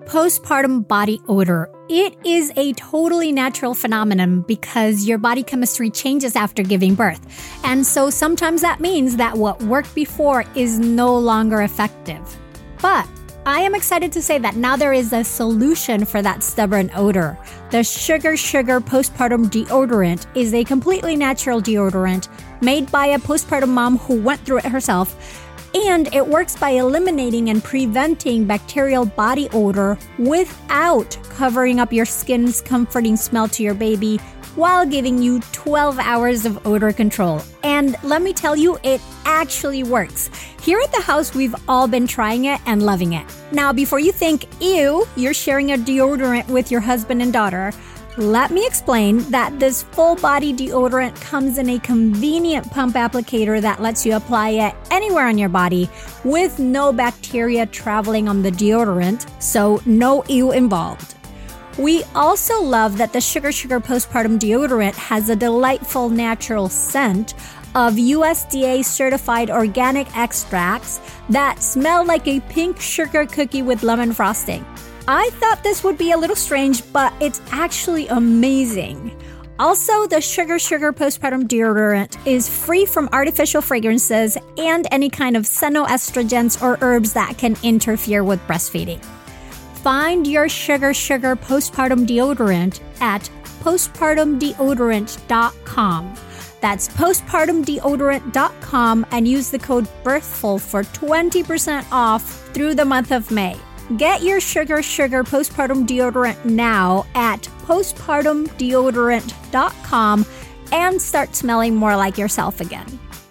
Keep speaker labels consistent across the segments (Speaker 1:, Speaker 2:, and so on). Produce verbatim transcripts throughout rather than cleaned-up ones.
Speaker 1: postpartum body odor. It is a totally natural phenomenon because your body chemistry changes after giving birth. And so sometimes that means that what worked before is no longer effective. But I am excited to say that now there is a solution for that stubborn odor. The Sugar Sugar Postpartum Deodorant is a completely natural deodorant made by a postpartum mom who went through it herself. And it works by eliminating and preventing bacterial body odor without covering up your skin's comforting smell to your baby while giving you twelve hours of odor control. And let me tell you, it actually works. Here at the house, we've all been trying it and loving it. Now, before you think, ew, you're sharing a deodorant with your husband and daughter, let me explain that this full-body deodorant comes in a convenient pump applicator that lets you apply it anywhere on your body with no bacteria traveling on the deodorant, so no ew involved. We also love that the Sugar Sugar Postpartum Deodorant has a delightful natural scent of U S D A-certified organic extracts that smell like a pink sugar cookie with lemon frosting. I thought this would be a little strange, but it's actually amazing. Also, the Sugar Sugar Postpartum Deodorant is free from artificial fragrances and any kind of xenoestrogens or herbs that can interfere with breastfeeding. Find your Sugar Sugar Postpartum Deodorant at postpartum deodorant dot com. That's postpartum deodorant dot com and use the code BIRTHFUL for twenty percent off through the month of May. Get your Sugar Sugar Postpartum Deodorant now at postpartum deodorant dot com and start smelling more like yourself again.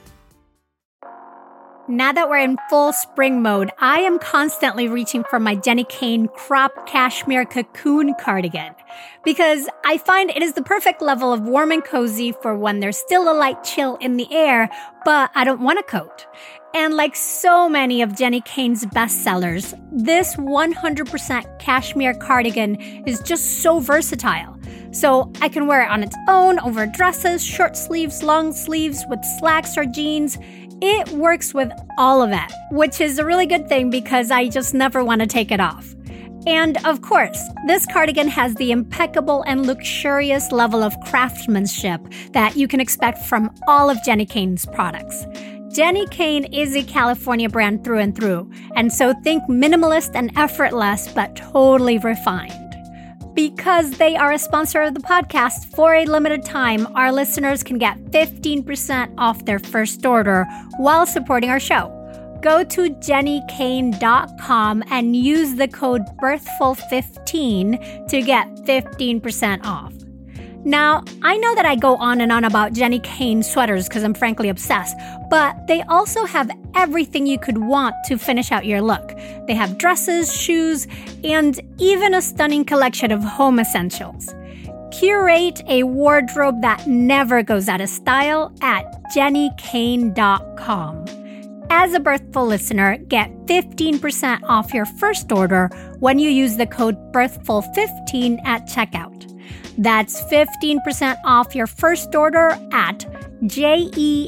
Speaker 1: Now that we're in full spring mode, I am constantly reaching for my Jenni Kayne crop cashmere cocoon cardigan because I find it is the perfect level of warm and cozy for when there's still a light chill in the air, but I don't want a coat. And like so many of Jenni Kayne's bestsellers, this one hundred percent cashmere cardigan is just so versatile. So I can wear it on its own, over dresses, short sleeves, long sleeves, with slacks or jeans. It works with all of it, which is a really good thing because I just never want to take it off. And of course, this cardigan has the impeccable and luxurious level of craftsmanship that you can expect from all of Jenni Kayne's products. Jenni Kayne is a California brand through and through, and so think minimalist and effortless, but totally refined. Because they are a sponsor of the podcast, for a limited time, our listeners can get fifteen percent off their first order while supporting our show. Go to jenni kayne dot com and use the code birthful fifteen to get fifteen percent off. Now, I know that I go on and on about Jenni Kayne sweaters because I'm frankly obsessed, but they also have everything you could want to finish out your look. They have dresses, shoes, and even a stunning collection of home essentials. Curate a wardrobe that never goes out of style at jenni kayne dot com. As a Birthful listener, get fifteen percent off your first order when you use the code birthful fifteen at checkout. That's fifteen percent off your first order at J-E-N-N-I-K-A-Y-N-E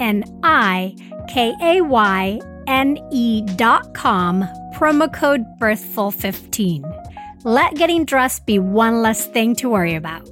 Speaker 1: dot com, promo code birthful fifteen. Let getting dressed be one less thing to worry about.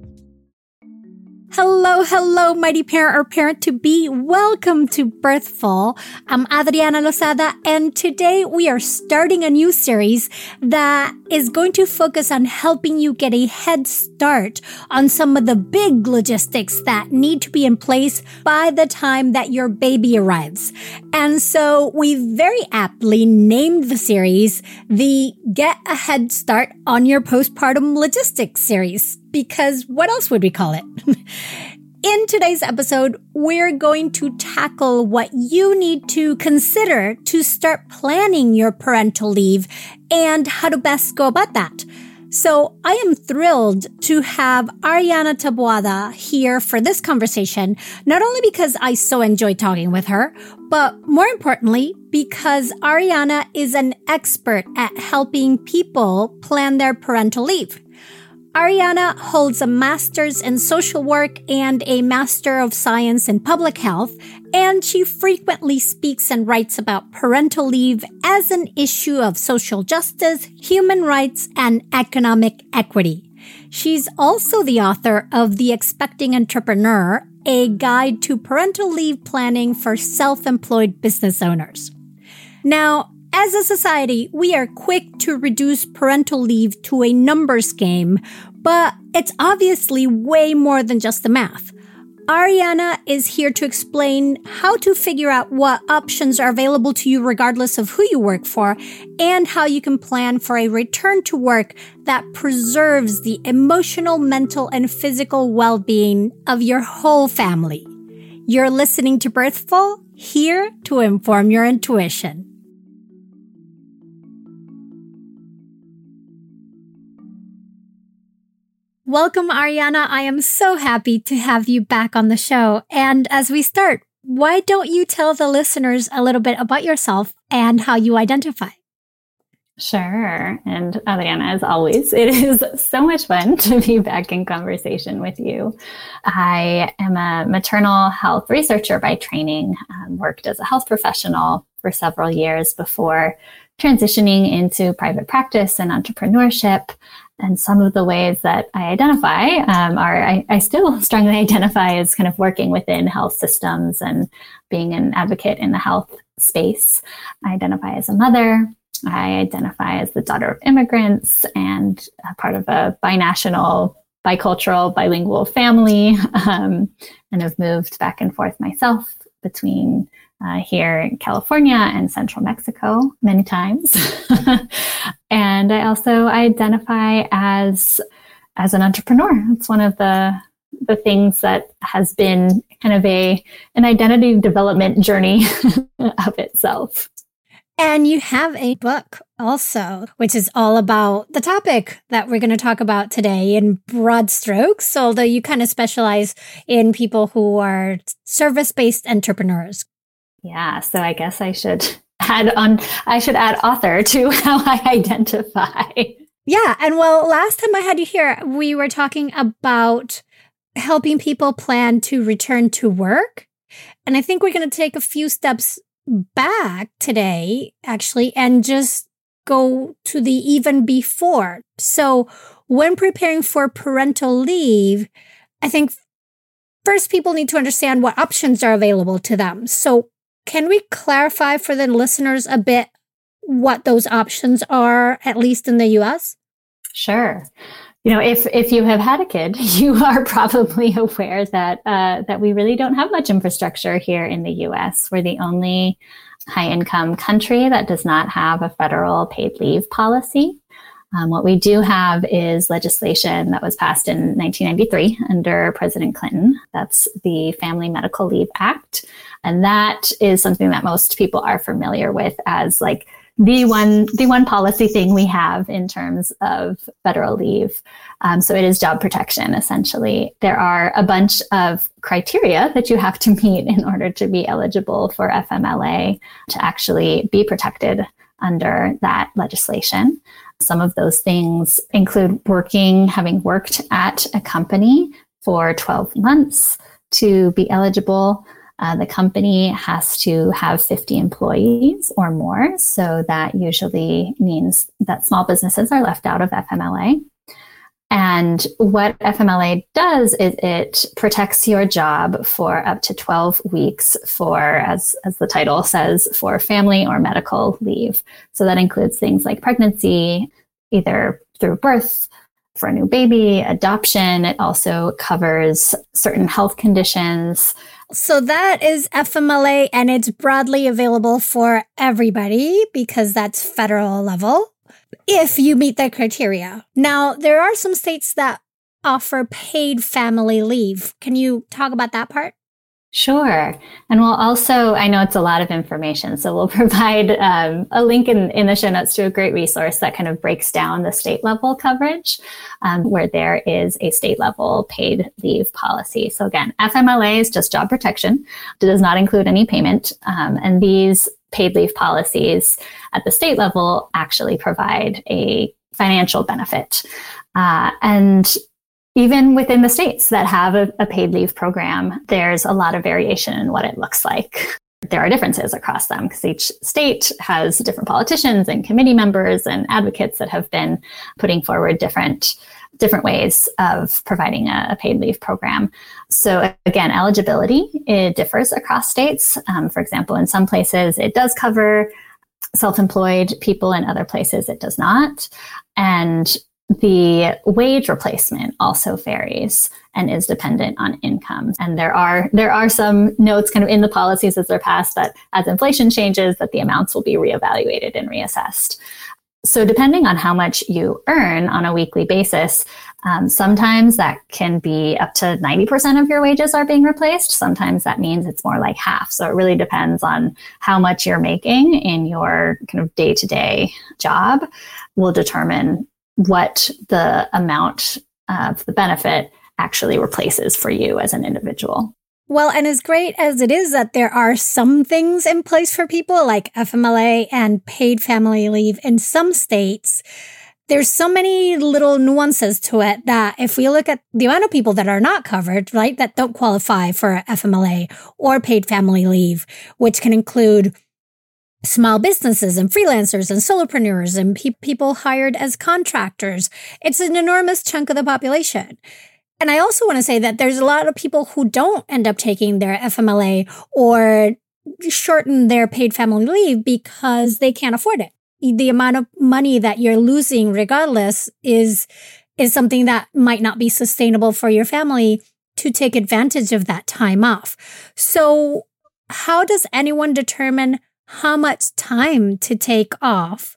Speaker 1: Hello, hello, mighty parent or parent-to-be. Welcome to Birthful. I'm Adriana Lozada, and today we are starting a new series that is going to focus on helping you get a head start on some of the big logistics that need to be in place by the time that your baby arrives. And so we very aptly named the series the Get a Head Start on Your Postpartum Logistics series, because what else would we call it? In today's episode, we're going to tackle what you need to consider to start planning your parental leave and how to best go about that. So I am thrilled to have Ariana Taboada here for this conversation, not only because I so enjoy talking with her, but more importantly, because Ariana is an expert at helping people plan their parental leave. Ariana holds a master's in social work and a master of science in public health, and she frequently speaks and writes about parental leave as an issue of social justice, human rights, and economic equity. She's also the author of The Expecting Entrepreneur, a guide to parental leave planning for self-employed business owners. Now, as a society, we are quick to reduce parental leave to a numbers game, but it's obviously way more than just the math. Ariana is here to explain how to figure out what options are available to you regardless of who you work for, and how you can plan for a return to work that preserves the emotional, mental, and physical well-being of your whole family. You're listening to Birthful, here to inform your intuition. Welcome, Ariana. I am so happy to have you back on the show. And as we start, why don't you tell the listeners a little bit about yourself and how you identify?
Speaker 2: Sure. And Adriana, as always, it is so much fun to be back in conversation with you. I am a maternal health researcher by training, um, worked as a health professional for several years before transitioning into private practice and entrepreneurship. And some of the ways that I identify um, are, I, I still strongly identify as kind of working within health systems and being an advocate in the health space. I identify as a mother. I identify as the daughter of immigrants and a part of a binational, bicultural, bilingual family, um, and have moved back and forth myself between Uh, here in California and central Mexico many times. And I also identify as as an entrepreneur. It's one of the the things that has been kind of a an identity development journey of itself.
Speaker 1: And you have a book also, which is all about the topic that we're going to talk about today in broad strokes, although you kind of specialize in people who are service-based entrepreneurs.
Speaker 2: Yeah, so I guess I should add on, I should add author to how I identify.
Speaker 1: Yeah, and well, last time I had you here, we were talking about helping people plan to return to work. And I think we're going to take a few steps back today, actually, and just go to the even before. So when preparing for parental leave, I think first people need to understand what options are available to them. So can we clarify for the listeners a bit what those options are, at least in the U S?
Speaker 2: Sure. You know, if if you have had a kid, you are probably aware that uh, that we really don't have much infrastructure here in the U S. We're the only high-income country that does not have a federal paid leave policy. Um, what we do have is legislation that was passed in nineteen ninety-three under President Clinton. That's the Family Medical Leave Act. And that is something that most people are familiar with as like the one, the one policy thing we have in terms of federal leave. Um, so it is job protection, essentially. There are a bunch of criteria that you have to meet in order to be eligible for F M L A to actually be protected under that legislation. Some of those things include working, having worked at a company for twelve months to be eligible. Uh, the company has to have fifty employees or more. So that usually means that small businesses are left out of F M L A. And what F M L A does is it protects your job for up to twelve weeks for, as, as the title says, for family or medical leave. So that includes things like pregnancy, either through birth, for a new baby, adoption. It also covers certain health conditions.
Speaker 1: So that is F M L A, and it's broadly available for everybody because that's federal level, if you meet that criteria. Now, there are some states that offer paid family leave. Can you talk about that part?
Speaker 2: Sure. And we'll also, I know it's a lot of information, so we'll provide um, a link in, in the show notes to a great resource that kind of breaks down the state level coverage, um, where there is a state level paid leave policy. So again, F M L A is just job protection. It does not include any payment. Um, and these paid leave policies at the state level actually provide a financial benefit. Uh, and even within the states that have a, a paid leave program, there's a lot of variation in what it looks like. There are differences across them because each state has different politicians and committee members and advocates that have been putting forward different different ways of providing a, a paid leave program. So again, eligibility, it differs across states. Um, for example, in some places it does cover self-employed people, in other places it does not. And the wage replacement also varies and is dependent on income. And there are there are some notes kind of in the policies as they're passed that as inflation changes, that the amounts will be reevaluated and reassessed. So depending on how much you earn on a weekly basis, um, sometimes that can be up to ninety percent of your wages are being replaced. Sometimes that means it's more like half. So it really depends on how much you're making in your kind of day-to-day job will determine what the amount of the benefit actually replaces for you as an individual.
Speaker 1: Well, and as great as it is that there are some things in place for people like F M L A and paid family leave in some states, there's so many little nuances to it that if we look at the amount of people that are not covered, right, that don't qualify for F M L A or paid family leave, which can include small businesses and freelancers and solopreneurs and pe- people hired as contractors. It's an enormous chunk of the population. And I also want to say that there's a lot of people who don't end up taking their F M L A or shorten their paid family leave because they can't afford it. The amount of money that you're losing regardless is, is something that might not be sustainable for your family to take advantage of that time off. So how does anyone determine how much time to take off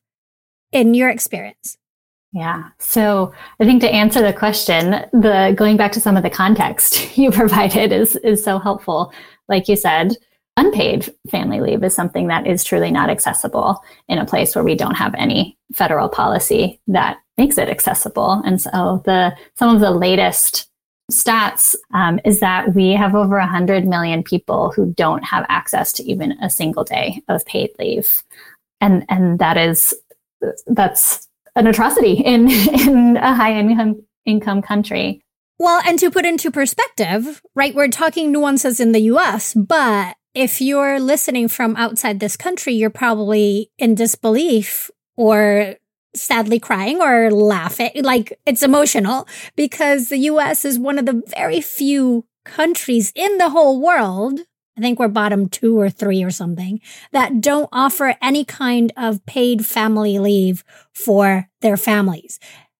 Speaker 1: in your experience?
Speaker 2: Yeah. So I think to answer the question, the going back to some of the context you provided is, is so helpful. Like you said, unpaid family leave is something that is truly not accessible in a place where we don't have any federal policy that makes it accessible. And so the some of the latest stats um, is that we have over one hundred million people who don't have access to even a single day of paid leave. And and that is, that's an atrocity in, in a high income, income country.
Speaker 1: Well, and to put into perspective, right, we're talking nuances in the U S, but if you're listening from outside this country, you're probably in disbelief or sadly crying or laughing. Like, it's emotional because the U S is one of the very few countries in the whole world, I think we're bottom two or three or something, that don't offer any kind of paid family leave for their families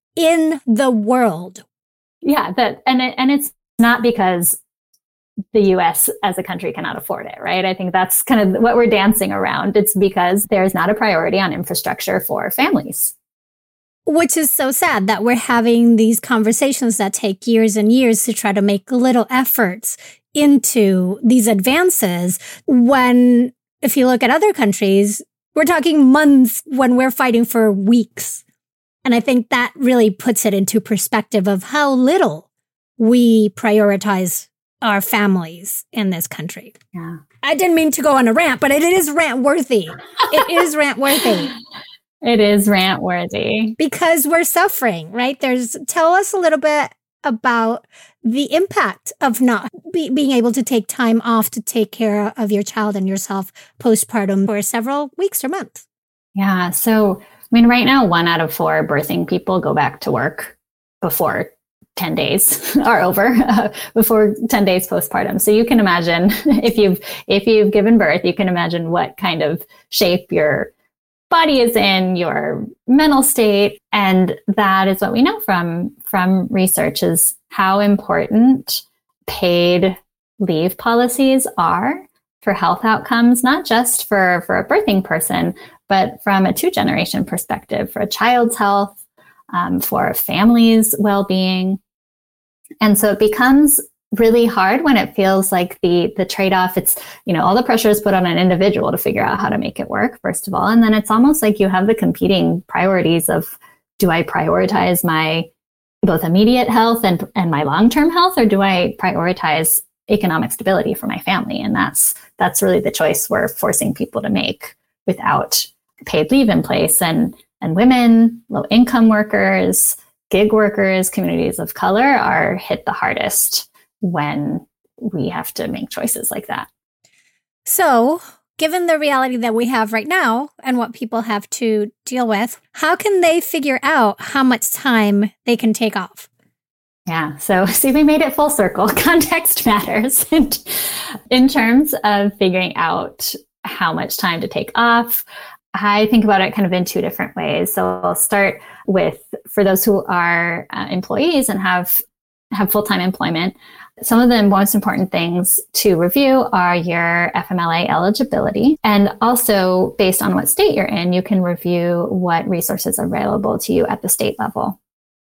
Speaker 1: in the world.
Speaker 2: Yeah, that and it, and it's not because the U S as a country cannot afford it, right? I think that's kind of what we're dancing around. It's because there's not a priority on infrastructure for families.
Speaker 1: Which is so sad that we're having these conversations that take years and years to try to make little efforts into these advances when, if you look at other countries, we're talking months when we're fighting for weeks. And I think that really puts it into perspective of how little we prioritize our families in this country.
Speaker 2: Yeah.
Speaker 1: I didn't mean to go on a rant, but it is rant worthy. It is rant worthy.
Speaker 2: It is rant worthy.
Speaker 1: Because we're suffering, right? There's, tell us a little bit about the impact of not be, being able to take time off to take care of your child and yourself postpartum for several weeks or months.
Speaker 2: Yeah. So, I mean, right now, one out of four birthing people go back to work before ten days are over, uh, before ten days postpartum. So you can imagine if you've, if you've given birth, you can imagine what kind of shape your body is in, your mental state. And that is what we know from, from research is how important paid leave policies are for health outcomes, not just for, for a birthing person, but from a two generation perspective, for a child's health, um, for a family's well-being. And so it becomes really hard when it feels like the the trade-off, it's, you know, all the pressure is put on an individual to figure out how to make it work, first of all. And then it's almost like you have the competing priorities of, do I prioritize my both immediate health and, and my long-term health, or do I prioritize economic stability for my family? And that's that's really the choice we're forcing people to make without paid leave in place. And And women, low-income workers, gig workers, communities of color are hit the hardest when we have to make choices like that.
Speaker 1: So, given the reality that we have right now and what people have to deal with, how can they figure out how much time they can take off?
Speaker 2: Yeah, so see, we made it full circle. Context matters in terms of figuring out how much time to take off. I think about it kind of in two different ways. So I'll start with, for those who are uh, employees and have have full-time employment, some of the most important things to review are your F M L A eligibility. And also, based on what state you're in, you can review what resources are available to you at the state level.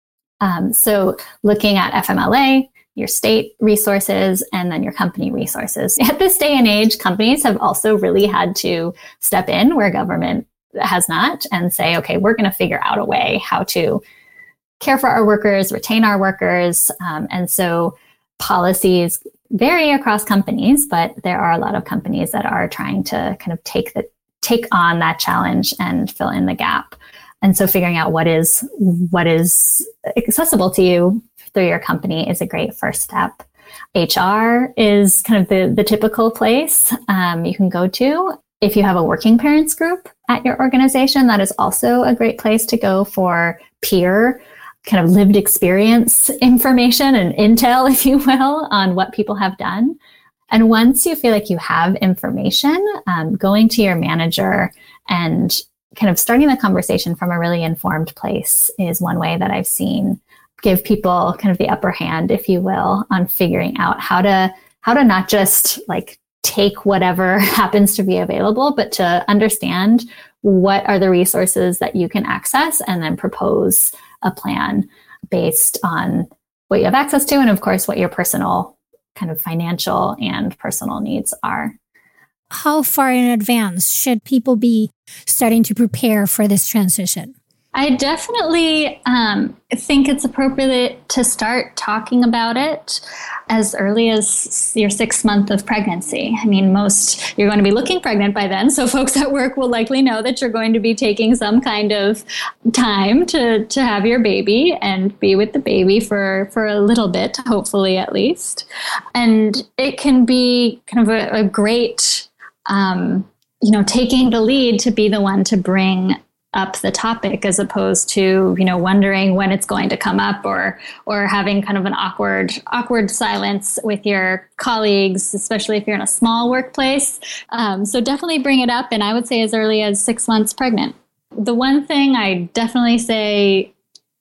Speaker 2: Um, so looking at F M L A, your state resources, and then your company resources. At this day and age, companies have also really had to step in where government has not and say, okay, we're going to figure out a way how to care for our workers, retain our workers. Um, and so policies vary across companies, but there are a lot of companies that are trying to kind of take the take on that challenge and fill in the gap. And so figuring out what is what is accessible to you through your company is a great first step. H R is kind of the, the typical place um, you can go to. If you have a working parents group at your organization, that is also a great place to go for peer kind of lived experience information and intel, if you will, on what people have done. And once you feel like you have information, um, going to your manager and kind of starting the conversation from a really informed place is one way that I've seen give people kind of the upper hand, if you will, on figuring out how to how to not just like take whatever happens to be available, but to understand what are the resources that you can access and then propose a plan based on what you have access to and, of course, what your personal kind of financial and personal needs are.
Speaker 1: How far in advance should people be starting to prepare for this transition?
Speaker 2: I definitely um, think it's appropriate to start talking about it as early as your sixth month of pregnancy. I mean, most, you're going to be looking pregnant by then, so folks at work will likely know that you're going to be taking some kind of time to, to have your baby and be with the baby for, for a little bit, hopefully at least. And it can be kind of a, a great, um, you know, taking the lead to be the one to bring up the topic as opposed to, you know, wondering when it's going to come up or or having kind of an awkward awkward silence with your colleagues, especially if you're in a small workplace. Um, so definitely bring it up. And I would say as early as six months pregnant. The one thing I definitely say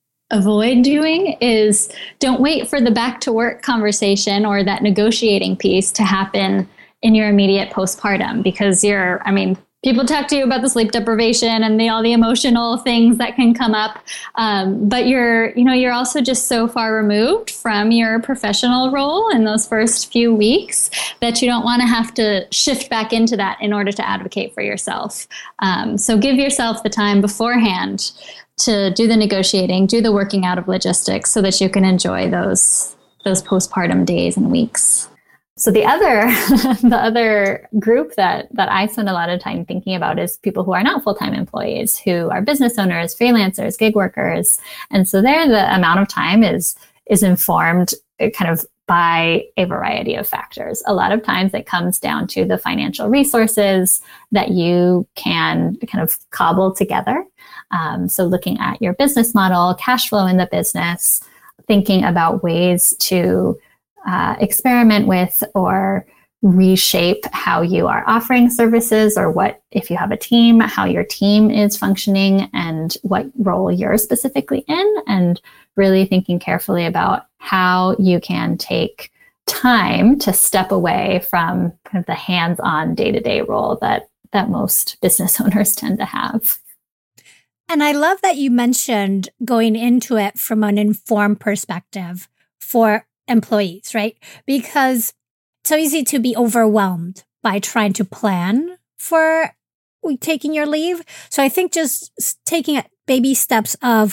Speaker 2: avoid doing is don't wait for the back to work conversation or that negotiating piece to happen in your immediate postpartum, because you're, I mean, people talk to you about the sleep deprivation and the, all the emotional things that can come up. Um, but you're, you know, you're also just so far removed from your professional role in those first few weeks that you don't want to have to shift back into that in order to advocate for yourself. Um, so give yourself the time beforehand to do the negotiating, do the working out of logistics so that you can enjoy those, those postpartum days and weeks. So the other the other group that that I spend a lot of time thinking about is people who are not full-time employees, who are business owners, freelancers, gig workers. And so there the amount of time is is informed kind of by a variety of factors. A lot of times it comes down to the financial resources that you can kind of cobble together. Um, so looking at your business model, cash flow in the business, thinking about ways to Uh, experiment with or reshape how you are offering services, or what, if you have a team, how your team is functioning and what role you're specifically in, and really thinking carefully about how you can take time to step away from kind of the hands-on day-to-day role that, that most business owners tend to have.
Speaker 1: And I love that you mentioned going into it from an informed perspective for employees, right? Because it's so easy to be overwhelmed by trying to plan for taking your leave. So I think just taking baby steps of,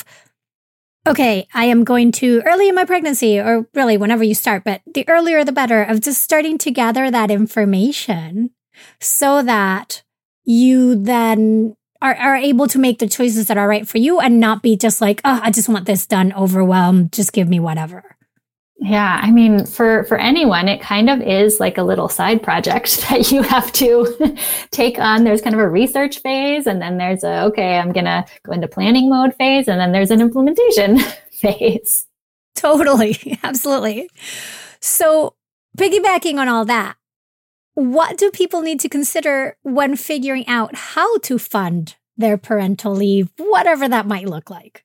Speaker 1: okay, I am going to early in my pregnancy, or really whenever you start, but the earlier the better, of just starting to gather that information so that you then are, are able to make the choices that are right for you and not be just like, oh, I just want this done, overwhelmed, just give me whatever.
Speaker 2: Yeah, I mean, for, for anyone, it kind of is like a little side project that you have to take on. There's kind of a research phase, and then there's a, okay, I'm going to go into planning mode phase, and then there's an implementation phase.
Speaker 1: Totally. Absolutely. So piggybacking on all that, what do people need to consider when figuring out how to fund their parental leave, whatever that might look like?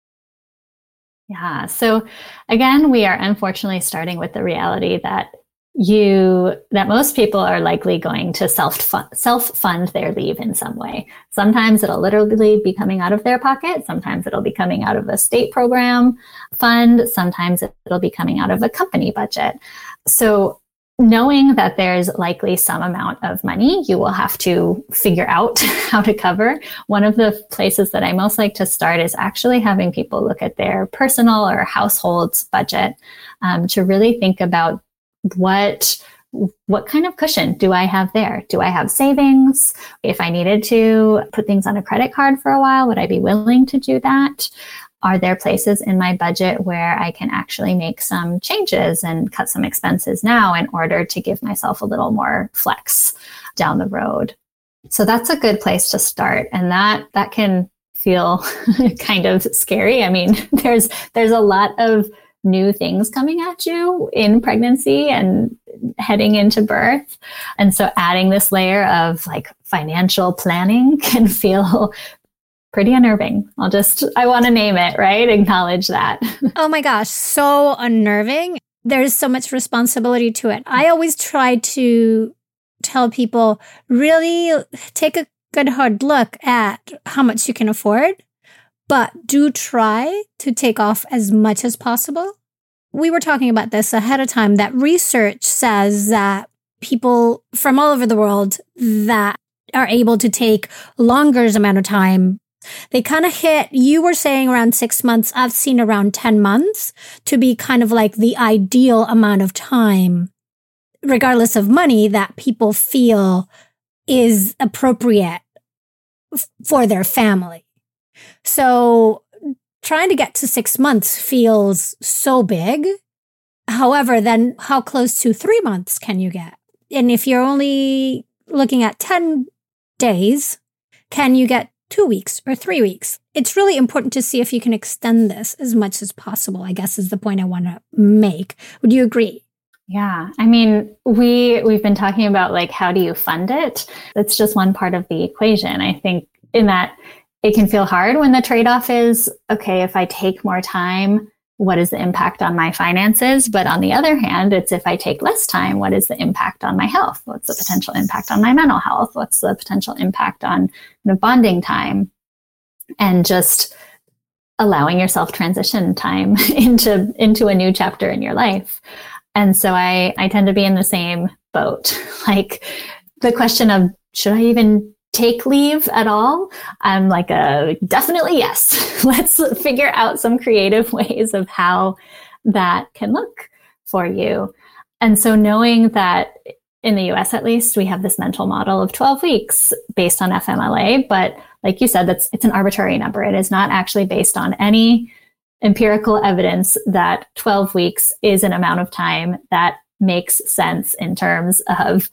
Speaker 2: Yeah. So again, we are unfortunately starting with the reality that you, that most people are likely going to self self fund their leave in some way. Sometimes it'll literally be coming out of their pocket. Sometimes it'll be coming out of a state program fund. Sometimes it'll be coming out of a company budget. So knowing that there's likely some amount of money you will have to figure out how to cover, one of the places that I most like to start is actually having people look at their personal or household's budget um, to really think about what what kind of cushion do I have there? Do I have savings? If I needed to put things on a credit card for a while, would I be willing to do that? Are there places in my budget where I can actually make some changes and cut some expenses now in order to give myself a little more flex down the road? So that's a good place to start. And that, that can feel kind of scary. I mean, there's, there's a lot of new things coming at you in pregnancy and heading into birth. And so adding this layer of like financial planning can feel pretty unnerving. I'll just, I want to name it, right? Acknowledge that.
Speaker 1: Oh my gosh, so unnerving. There's so much responsibility to it. I always try to tell people, really take a good hard look at how much you can afford, but do try to take off as much as possible. We were talking about this ahead of time, that research says that people from all over the world that are able to take longer amount of time, they kind of hit, you were saying around six months. I've seen around ten months to be kind of like the ideal amount of time, regardless of money, that people feel is appropriate f- for their family. So trying to get to six months feels so big. However, then how close to three months can you get? And if you're only looking at ten days, can you get two weeks or three weeks? It's really important to see if you can extend this as much as possible, I guess is the point I want to make. Would you agree?
Speaker 2: Yeah. I mean, we, we've been talking about like, how do you fund it? That's just one part of the equation. I think in that it can feel hard when the trade-off is, okay, if I take more time, what is the impact on my finances? But on the other hand, it's if I take less time, what is the impact on my health? What's the potential impact on my mental health? What's the potential impact on the bonding time? And just allowing yourself transition time into, into a new chapter in your life. And so I, I tend to be in the same boat. Like the question of, should I even take leave at all? I'm like a definitely yes. Let's figure out some creative ways of how that can look for you. And so knowing that in the U S at least, we have this mental model of twelve weeks based on F M L A, but like you said, that's it's an arbitrary number. It is not actually based on any empirical evidence that twelve weeks is an amount of time that makes sense in terms of,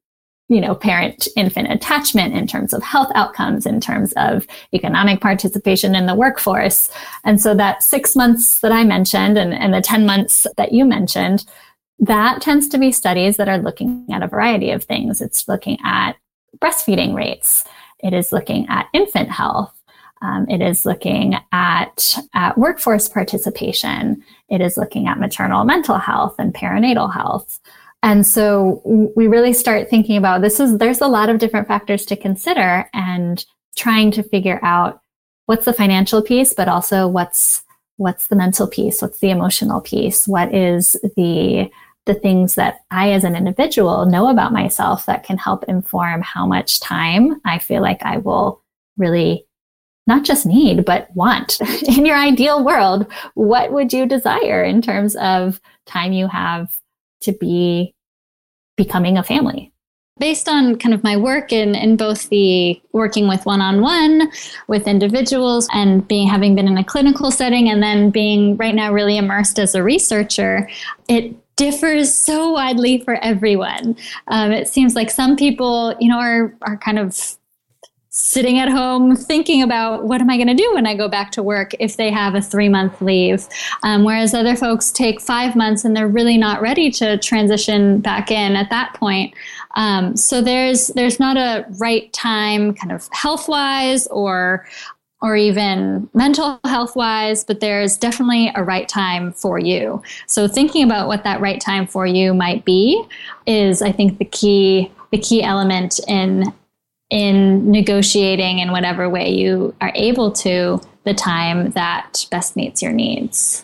Speaker 2: you know, parent-infant attachment, in terms of health outcomes, in terms of economic participation in the workforce. And so that six months that I mentioned and, and the ten months that you mentioned, that tends to be studies that are looking at a variety of things. It's looking at breastfeeding rates. It is looking at infant health. Um, it is looking at, at workforce participation. It is looking at maternal mental health and perinatal health. And so we really start thinking about this is, there's a lot of different factors to consider and trying to figure out what's the financial piece, but also what's, what's the mental piece? What's the emotional piece? What is the, the things that I, as an individual, know about myself that can help inform how much time I feel like I will really not just need, but want. In your ideal world, what would you desire in terms of time you have to be becoming a family? based on kind of my work in, in both the working with one-on-one with individuals and being having been in a clinical setting and then being right now really immersed as a researcher, it differs so widely for everyone. Um, it seems like some people, you know, are are kind of sitting at home thinking about what am I going to do when I go back to work if they have a three-month leave, um, whereas other folks take five months and they're really not ready to transition back in at that point. Um, so there's there's not a right time kind of health-wise or or even mental health-wise, but there's definitely a right time for you. So thinking about what that right time for you might be is, I think, the key the key element in in negotiating in whatever way you are able to the time that best meets your needs.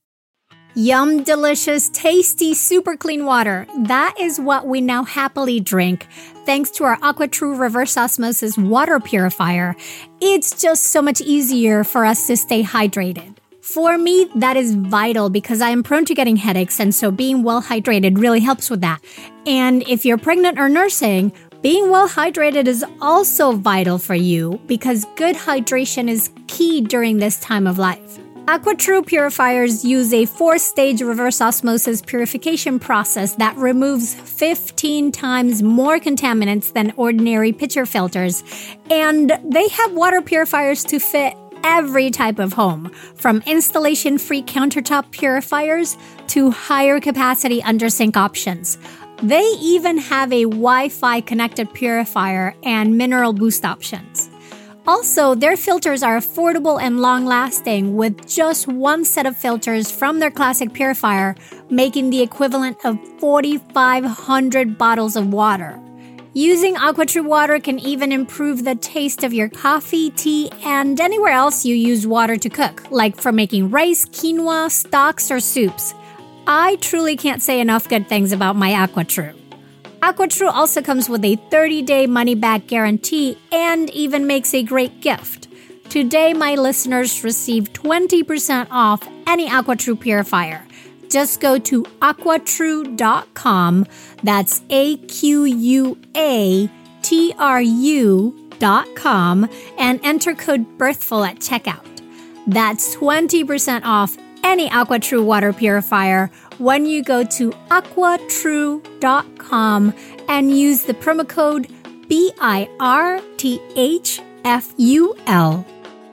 Speaker 1: Yum, delicious, tasty, super clean water. That is what we now happily drink, thanks to our AquaTrue reverse osmosis water purifier. It's just so much easier for us to stay hydrated. For me, that is vital because I am prone to getting headaches, and so being well hydrated really helps with that. And if you're pregnant or nursing, being well hydrated is also vital for you because good hydration is key during this time of life. AquaTrue purifiers use a four-stage reverse osmosis purification process that removes fifteen times more contaminants than ordinary pitcher filters, and they have water purifiers to fit every type of home, from installation-free countertop purifiers to higher capacity under-sink options. They even have a Wi-Fi connected purifier and mineral boost options. Also, their filters are affordable and long-lasting with just one set of filters from their classic purifier, making the equivalent of forty-five hundred bottles of water. Using AquaTrue water can even improve the taste of your coffee, tea, and anywhere else you use water to cook, like for making rice, quinoa, stocks, or soups. I truly can't say enough good things about my AquaTrue. AquaTrue also comes with a thirty-day money-back guarantee and even makes a great gift. Today, my listeners receive twenty percent off any AquaTrue purifier. Just go to aqua true dot com, that's A Q U A T R U dot com, and enter code BIRTHFUL at checkout. That's twenty percent off any AquaTrue water purifier when you go to aqua true dot com and use the promo code B I R T H F U L.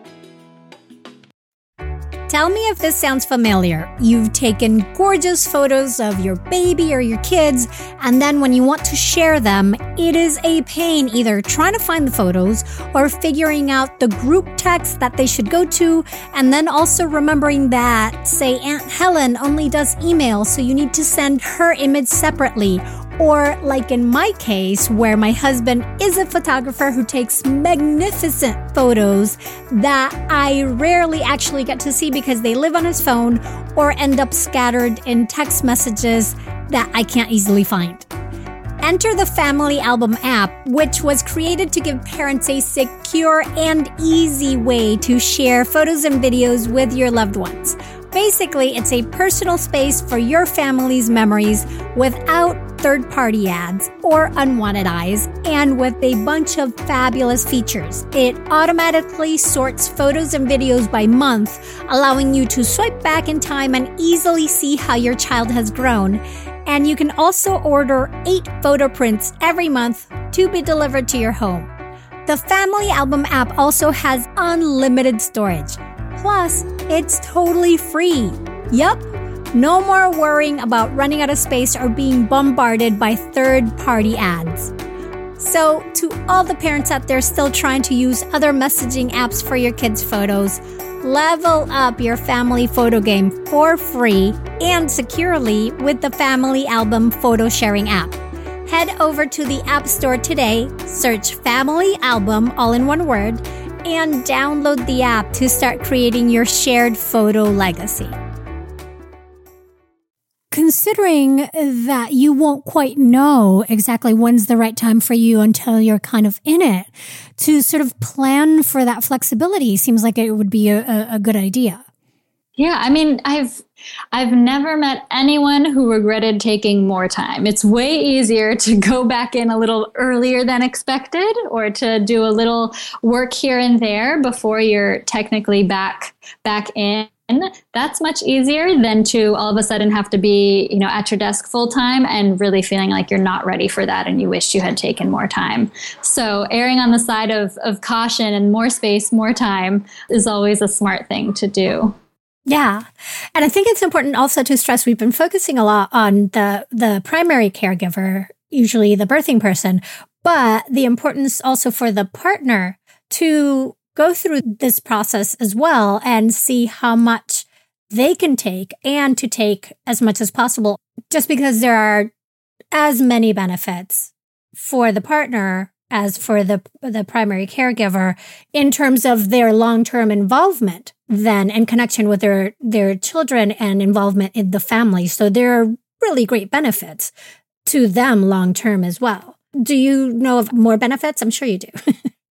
Speaker 1: Tell me if this sounds familiar. You've taken gorgeous photos of your baby or your kids, and then when you want to share them, it is a pain either trying to find the photos or figuring out the group text that they should go to, and then also remembering that, say, Aunt Helen only does email, so you need to send her image separately. Or like in my case, where my husband is a photographer who takes magnificent photos that I rarely actually get to see because they live on his phone or end up scattered in text messages that I can't easily find. Enter the Family Album app, which was created to give parents a secure and easy way to share photos and videos with your loved ones. Basically, it's a personal space for your family's memories without third-party ads or unwanted eyes, and with a bunch of fabulous features. It automatically sorts photos and videos by month, allowing you to swipe back in time and easily see how your child has grown. And you can also order eight photo prints every month to be delivered to your home. The Family Album app also has unlimited storage. Plus, it's totally free. Yup. No more worrying about running out of space or being bombarded by third-party ads. So, to all the parents out there still trying to use other messaging apps for your kids' photos, level up your family photo game for free and securely with the Family Album photo sharing app. Head over to the App Store today, search Family Album, all in one word, and download the app to start creating your shared photo legacy. Considering that you won't quite know exactly when's the right time for you until you're kind of in it, to sort of plan for that flexibility seems like it would be a, a good idea.
Speaker 2: Yeah, I mean, I've I've never met anyone who regretted taking more time. It's way easier to go back in a little earlier than expected, or to do a little work here and there before you're technically back back in. That's much easier than to all of a sudden have to be, you know, at your desk full time and really feeling like you're not ready for that and you wish you had taken more time. So erring on the side of, of caution and more space, more time is always a smart thing to do.
Speaker 1: Yeah. And I think it's important also to stress we've been focusing a lot on the, the primary caregiver, usually the birthing person, but the importance also for the partner to go through this process as well and see how much they can take, and to take as much as possible, just because there are as many benefits for the partner as for the the primary caregiver in terms of their long-term involvement then and connection with their, their children and involvement in the family. So there are really great benefits to them long-term as well. Do you know of more benefits? I'm sure you do.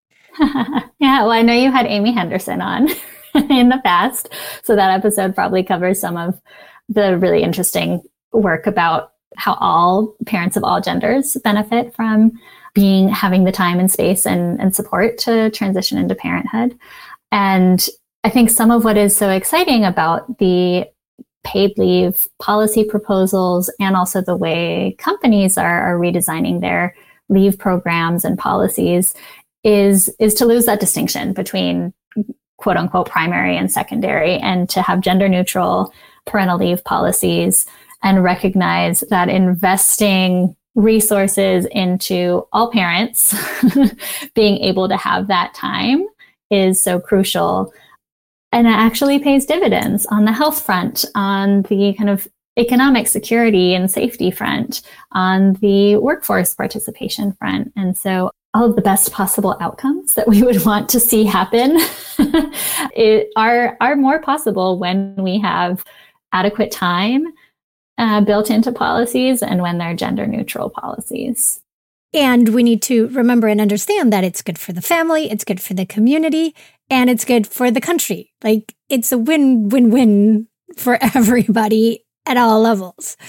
Speaker 2: Yeah, well, I know you had Amy Henderson on in the past. So that episode probably covers some of the really interesting work about how all parents of all genders benefit from being having the time and space and, and support to transition into parenthood. And I think some of what is so exciting about the paid leave policy proposals, and also the way companies are, are redesigning their leave programs and policies, is, is to lose that distinction between quote unquote primary and secondary, and to have gender neutral parental leave policies, and recognize that investing resources into all parents being able to have that time is so crucial. And it actually pays dividends on the health front, on the kind of economic security and safety front, on the workforce participation front. And so all of the best possible outcomes that we would want to see happen it, are, are more possible when we have adequate time uh, built into policies, and when they're gender neutral policies.
Speaker 1: And we need to remember and understand that it's good for the family, it's good for the community, and it's good for the country. Like, it's a win-win-win for everybody at all levels.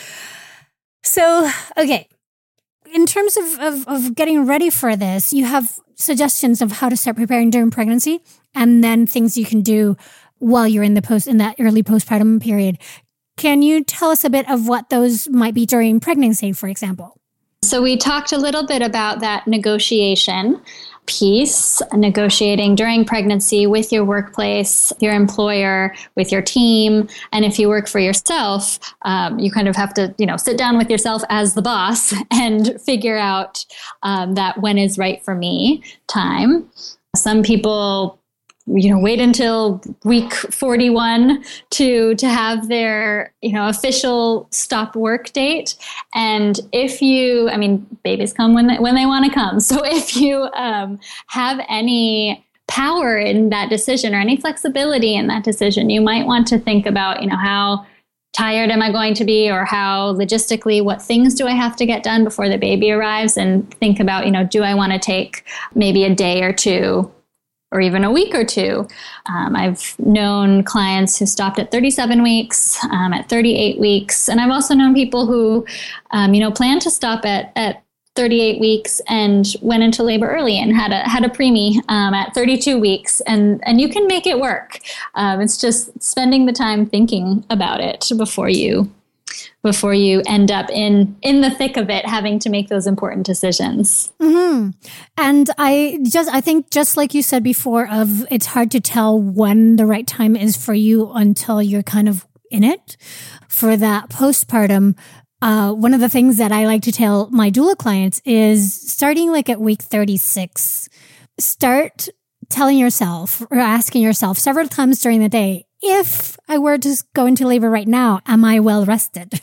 Speaker 1: So, okay. In terms of, of, of getting ready for this, you have suggestions of how to start preparing during pregnancy, and then things you can do while you're in the post, in that early postpartum period. Can you tell us a bit of what those might be during pregnancy, for example?
Speaker 2: So we talked a little bit about that negotiation piece, negotiating during pregnancy with your workplace, your employer, with your team. And if you work for yourself, um, you kind of have to, you know, sit down with yourself as the boss and figure out um, that when is right for me time. Some people, you know, wait until week forty-one to to have their, you know, official stop work date. And if you, I mean, babies come when they, when they want to come. So if you um, have any power in that decision or any flexibility in that decision, you might want to think about, you know, how tired am I going to be, or how logistically, what things do I have to get done before the baby arrives, and think about, you know, do I want to take maybe a day or two or even a week or two. Um, I've known clients who stopped at thirty-seven weeks, um, at thirty-eight weeks. And I've also known people who, um, you know, plan to stop at, at thirty-eight weeks and went into labor early and had a, had a preemie um, at thirty-two weeks. And, and you can make it work. Um, it's just spending the time thinking about it before you before you end up in, in the thick of it, having to make those important decisions.
Speaker 1: Mm-hmm. And I just, I think just like you said before, of it's hard to tell when the right time is for you until you're kind of in it. For that postpartum, uh, one of the things that I like to tell my doula clients is starting like at week thirty-six, start telling yourself or asking yourself several times during the day, if I were to go into labor right now, am I well rested?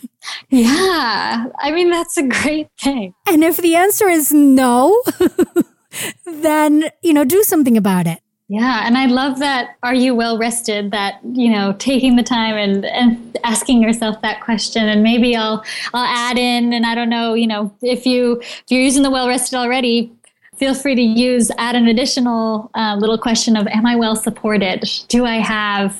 Speaker 2: Yeah, I mean, that's a great thing.
Speaker 1: And if the answer is no, then, you know, do something about it.
Speaker 2: Yeah, and I love that, are you well rested, that, you know, taking the time and, and asking yourself that question. And maybe I'll I'll add in, and I don't know, you know, if, you, if you're using the well rested already, feel free to use, add an additional uh, little question of, am I well supported? Do I have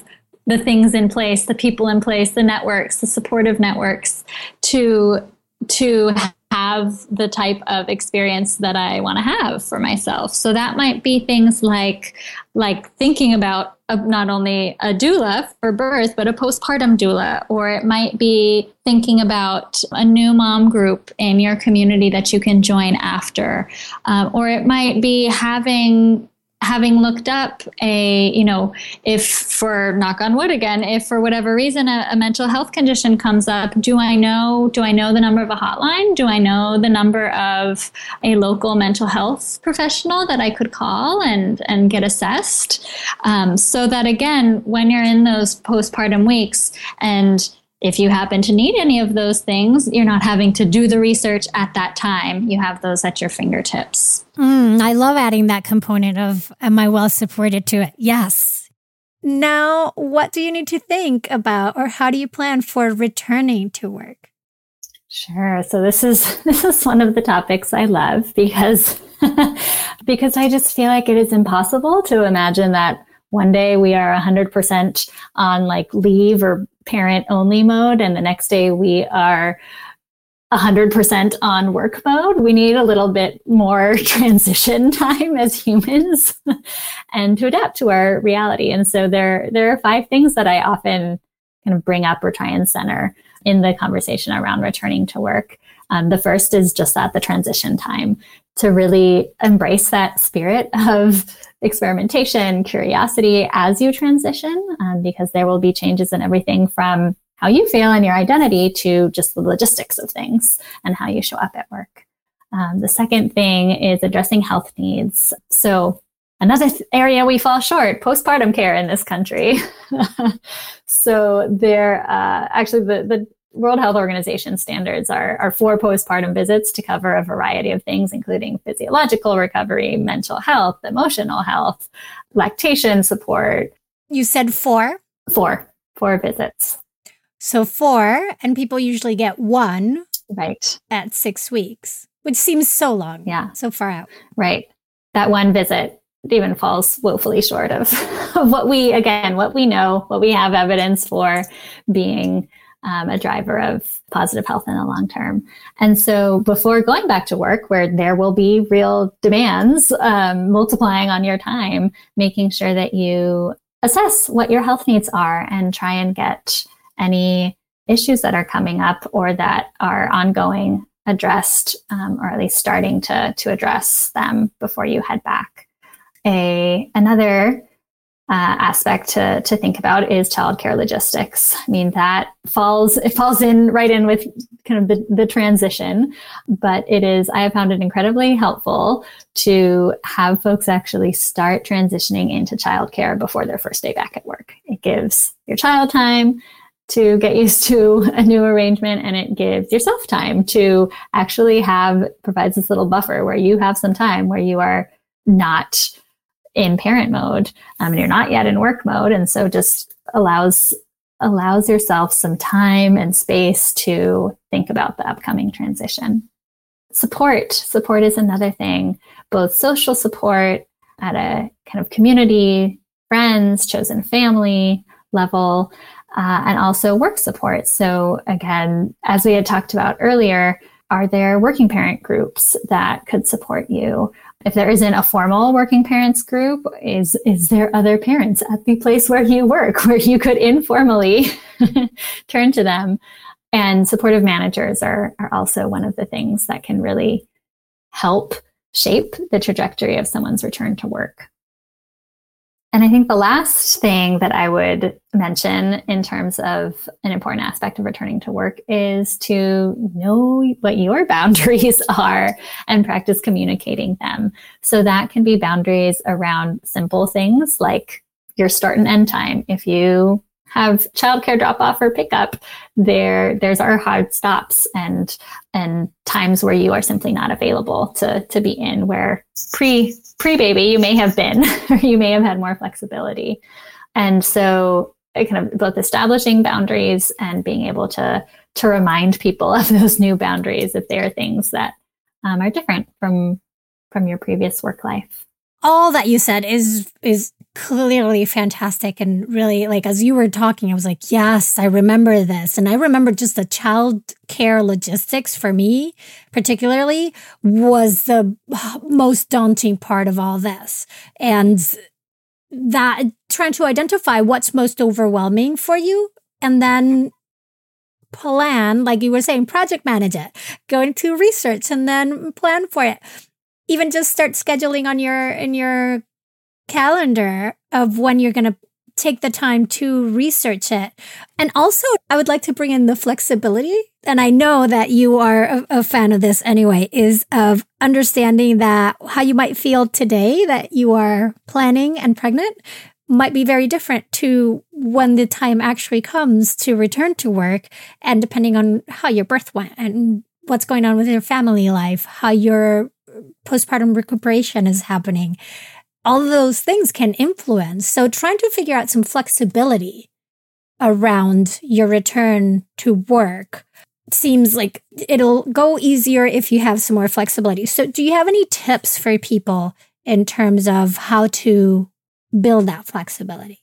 Speaker 2: the things in place, the people in place, the networks, the supportive networks to to have the type of experience that I want to have for myself. So that might be things like like thinking about a, not only a doula for birth, but a postpartum doula, or it might be thinking about a new mom group in your community that you can join after, um, or it might be having having looked up a, you know, if for knock on wood again, if for whatever reason a, a mental health condition comes up, do I know, do I know the number of a hotline? Do I know the number of a local mental health professional that I could call and, and get assessed? Um, so that again, when you're in those postpartum weeks, and if you happen to need any of those things, you're not having to do the research at that time. You have those at your fingertips.
Speaker 1: Mm, I love adding that component of, am I well supported to it? Yes. Now, what do you need to think about, or how do you plan for returning to work?
Speaker 2: Sure. So this is this is one of the topics I love because because I just feel like it is impossible to imagine that one day we are one hundred percent on like leave or parent only mode, and the next day we are one hundred percent on work mode. We need a little bit more transition time as humans and to adapt to our reality. And so there, there are five things that I often kind of bring up or try and center in the conversation around returning to work. Um, the first is just that, the transition time, to really embrace that spirit of experimentation, curiosity as you transition, um, because there will be changes in everything from how you feel and your identity to just the logistics of things and how you show up at work. Um, the second thing is addressing health needs. So another th- area we fall short, postpartum care in this country. So there, uh, actually the, the World Health Organization standards are, are four postpartum visits to cover a variety of things, including physiological recovery, mental health, emotional health, lactation support.
Speaker 1: You said four?
Speaker 2: Four, four visits.
Speaker 1: So four, and people usually get one
Speaker 2: right
Speaker 1: at six weeks, which seems so long.
Speaker 2: Yeah.
Speaker 1: So far out.
Speaker 2: Right. That one visit even falls woefully short of, of what we, again, what we know, what we have evidence for being Um, a driver of positive health in the long term. And so before going back to work, where there will be real demands um, multiplying on your time, making sure that you assess what your health needs are and try and get any issues that are coming up or that are ongoing addressed, um, or at least starting to, to address them before you head back. A, another Uh, aspect to to think about is childcare logistics. I mean, that falls it falls in right in with kind of the, the transition, but it is, I have found it incredibly helpful to have folks actually start transitioning into childcare before their first day back at work. It gives your child time to get used to a new arrangement, and it gives yourself time to actually have, provides this little buffer where you have some time where you are not in parent mode, um, and you're not yet in work mode. And so just allows, allows yourself some time and space to think about the upcoming transition. Support, support is another thing, both social support at a kind of community, friends, chosen family level, uh, and also work support. So again, as we had talked about earlier, are there working parent groups that could support you? If there isn't a formal working parents group, is is there other parents at the place where you work where you could informally turn to them? And supportive managers are, are also one of the things that can really help shape the trajectory of someone's return to work. And I think the last thing that I would mention in terms of an important aspect of returning to work is to know what your boundaries are and practice communicating them. So that can be boundaries around simple things like your start and end time. If you have childcare drop off or pickup, there there's our hard stops and and times where you are simply not available to to be in, where pre pre baby you may have been or you may have had more flexibility. And so kind of both establishing boundaries and being able to to remind people of those new boundaries if there are things that um, are different from from your previous work life.
Speaker 1: All that you said is is clearly fantastic. And really, like, as you were talking, I was like, yes, I remember this. And I remember just the child care logistics for me, particularly, was the most daunting part of all this. And that trying to identify what's most overwhelming for you and then plan, like you were saying, project manage it, go into research and then plan for it. Even just start scheduling on your, in your calendar of when you're going to take the time to research it. And also, I would like to bring in the flexibility. And I know that you are a, a fan of this anyway, is of understanding that how you might feel today that you are planning and pregnant might be very different to when the time actually comes to return to work. And depending on how your birth went and what's going on with your family life, how your postpartum recuperation is happening, all of those things can influence. So trying to figure out some flexibility around your return to work seems like it'll go easier if you have some more flexibility. So do you have any tips for people in terms of how to build that flexibility?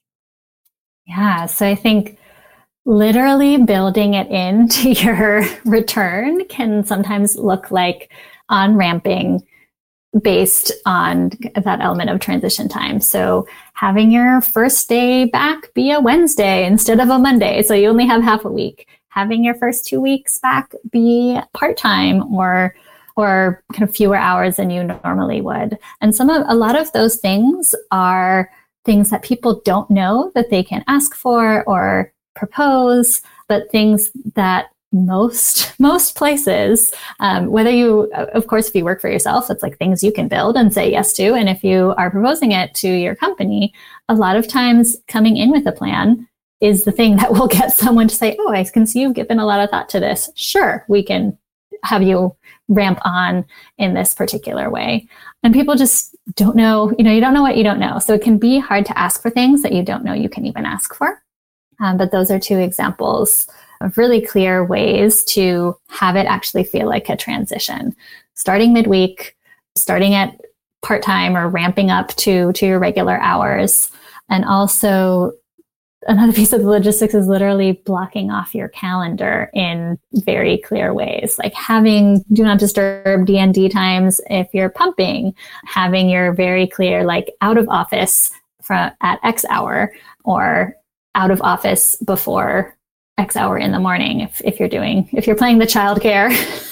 Speaker 2: Yeah, so I think literally building it into your return can sometimes look like on-ramping based on that element of transition time. So having your first day back be a Wednesday instead of a Monday, so you only have half a week. Having your first two weeks back be part-time or or kind of fewer hours than you normally would. And some of a lot of those things are things that people don't know that they can ask for or propose, but things that most most places, um, whether you, of course, if you work for yourself, it's like things you can build and say yes to. And if you are proposing it to your company, a lot of times coming in with a plan is the thing that will get someone to say, oh, I can see you've given a lot of thought to this. Sure, we can have you ramp on in this particular way. And people just don't know, you know, you don't know what you don't know. So it can be hard to ask for things that you don't know you can even ask for. Um, but those are two examples of really clear ways to have it actually feel like a transition. Starting midweek, starting at part-time or ramping up to, to your regular hours. And also another piece of the logistics is literally blocking off your calendar in very clear ways, like having do not disturb D and D times if you're pumping, having your very clear, like out of office from at X hour or out of office before X hour in the morning. If, if you're doing, if you're playing the childcare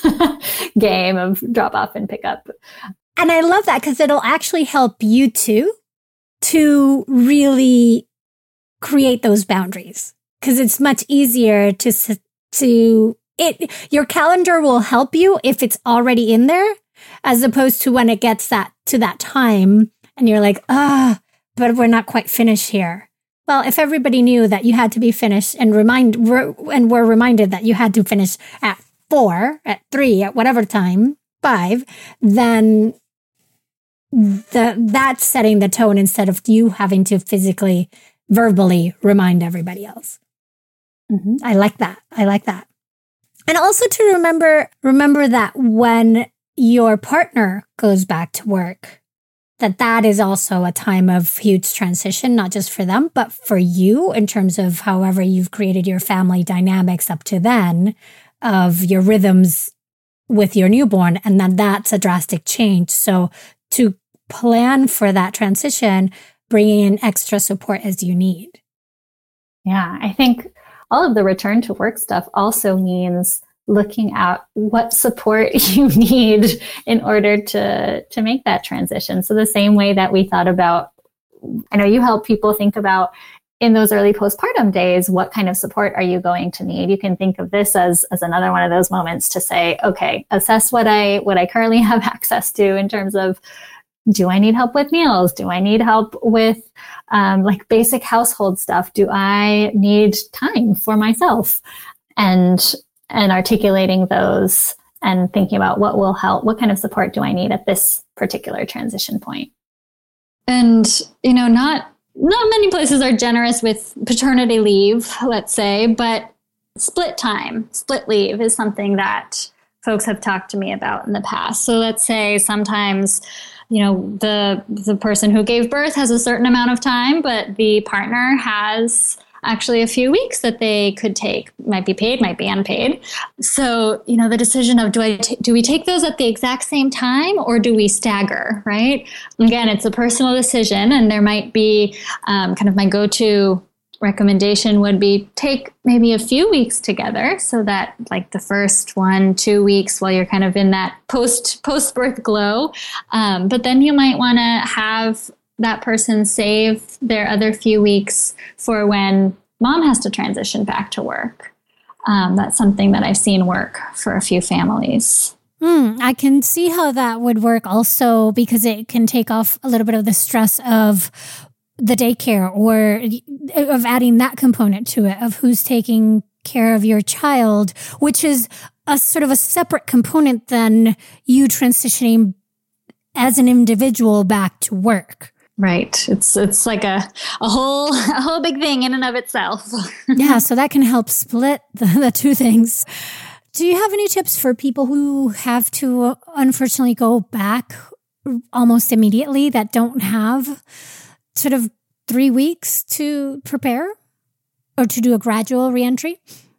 Speaker 2: game of drop off and pick up.
Speaker 1: And I love that because it'll actually help you too, to really create those boundaries, because it's much easier to, to it. Your calendar will help you if it's already in there, as opposed to when it gets that to that time and you're like, ah, but we're not quite finished here. Well, if everybody knew that you had to be finished and remind and were reminded that you had to finish at four, at three, at whatever time, five, then the that's setting the tone instead of you having to physically, verbally remind everybody else. Mm-hmm. I like that. I like that. And also to remember, remember that when your partner goes back to work, that that is also a time of huge transition, not just for them, but for you in terms of however you've created your family dynamics up to then, of your rhythms with your newborn. And then that's a drastic change. So to plan for that transition, bringing in extra support as you need.
Speaker 2: Yeah, I think all of the return to work stuff also means looking at what support you need in order to, to make that transition. So the same way that we thought about, I know you help people think about in those early postpartum days, what kind of support are you going to need? You can think of this as, as another one of those moments to say, okay, assess what I, what I currently have access to in terms of, do I need help with meals? Do I need help with um, like basic household stuff? Do I need time for myself? And and articulating those and thinking about what will help, what kind of support do I need at this particular transition point?
Speaker 3: And, you know, not not many places are generous with paternity leave, let's say, but split time, split leave is something that folks have talked to me about in the past. So let's say sometimes you know, the the person who gave birth has a certain amount of time, but the partner has actually a few weeks that they could take. Might be paid, might be unpaid. So, you know, the decision of do I t- do we take those at the exact same time or do we stagger, right? Again, it's a personal decision, and there might be um, kind of my go-to recommendation would be take maybe a few weeks together, so that like the first one, two weeks while you're kind of in that post post-birth glow. Um, but then you might want to have that person save their other few weeks for when mom has to transition back to work. Um, that's something that I've seen work for a few families.
Speaker 1: Mm, I can see how that would work also, because it can take off a little bit of the stress of the daycare, or of adding that component to it of who's taking care of your child, which is a sort of a separate component than you transitioning as an individual back to work.
Speaker 3: Right. It's it's like a, a whole a whole big thing in and of itself.
Speaker 1: Yeah, so that can help split the, the two things. Do you have any tips for people who have to uh, unfortunately go back almost immediately, that don't have sort of three weeks to prepare or to do a gradual reentry?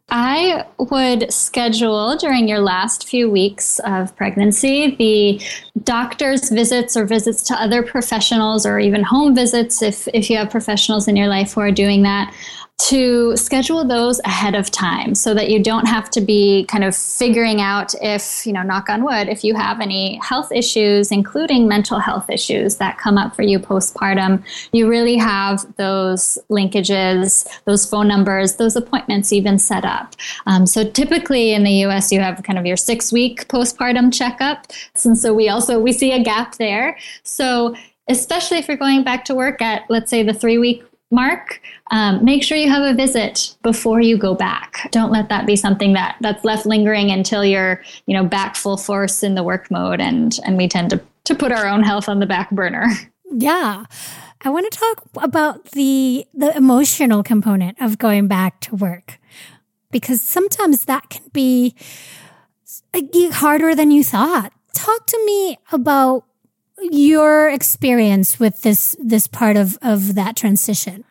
Speaker 3: I would schedule during your last few weeks of pregnancy the doctor's visits or visits to other professionals, or even home visits if, if you have professionals in your life who are doing that, to schedule those ahead of time so that you don't have to be kind of figuring out if, you know, knock on wood, if you have any health issues, including mental health issues that come up for you postpartum, you really have those linkages, those phone numbers, those appointments even set up. Um, so typically in the U S, you have kind of your six week postpartum checkup. And so we also, we see a gap there. So especially if you're going back to work at, let's say, the three week mark, um, make sure you have a visit before you go back. Don't let that be something that that's left lingering until you're, you know, back full force in the work mode. And, and we tend to, to put our own health on the back burner.
Speaker 1: Yeah. I want to talk about the, the emotional component of going back to work, because sometimes that can be harder than you thought. Talk to me about your experience with this this part of, of that transition.